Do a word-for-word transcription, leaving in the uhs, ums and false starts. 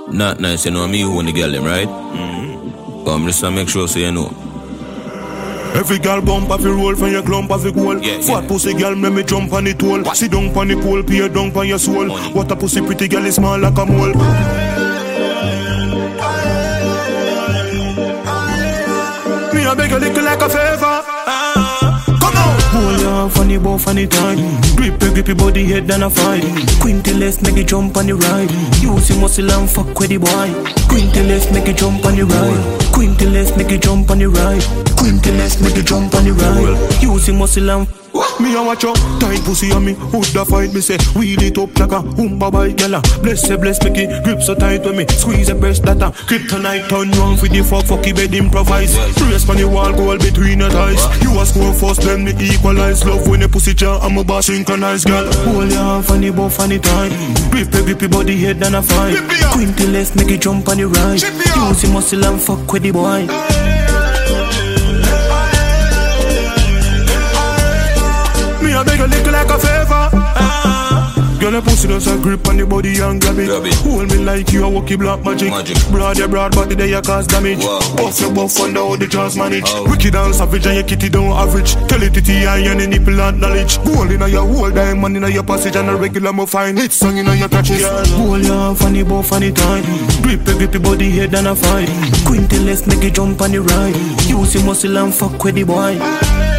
Not nice, you know me who want the girl them, right? Mm-hmm. But I'm just to make sure so you know. Every girl bump off a roll from your clump off a goal. Yeah, Fat yeah. pussy girl make me jump on the toll. What? Sit down on the pole, pay down on your soul. Money. What a pussy pretty girl is small like a mole. Me a beg a little like a favor. Come on. Hold your funny bow funny time. Grip a grippy body head than a fight. Quintilles make it jump on the ride. Use your muscle and fuck with the boy. Quintilles make it jump on the ride. Quintilles make it jump on the ride. Quintilles make it jump on the ride. Use your muscle and me a watch out, tight pussy on me. Who'd da fight me say, wheel it up like a oompa bye gala. Bless say bless make it grip so tight with me. Squeeze the breast data. Kryptonite turn round for the fuck fucky bed improvise. Brace on the wall goal between your thighs. You a score first then me equalize. Love when the pussy jar I'm a boss synchronize girl. Hold your hand funny bow funny time. Grip a grippy body head than a fight. Quintilles make it jump on the ride. Use your muscle and fuck with the boy. Me a beg a little like a favor. Ah. Girl, a pussy does a grip on the body and grab it. Grab it. Hold me like you a walkie black magic. Magic. Broad your broad body there you cause damage. Wow. Buff your buff under how the jaws manage. Oh. Wicked and savage and your kitty don't average. Tell it to the eye and the nipple and knowledge. Gold in your whole diamond in your passage and a regular mo fine. Hit song in your catches. Hold your funny bow funny time. Grip a grippy body head and a fight. Quintilles make it jump on the ride. Use your muscle and fuck with the boy.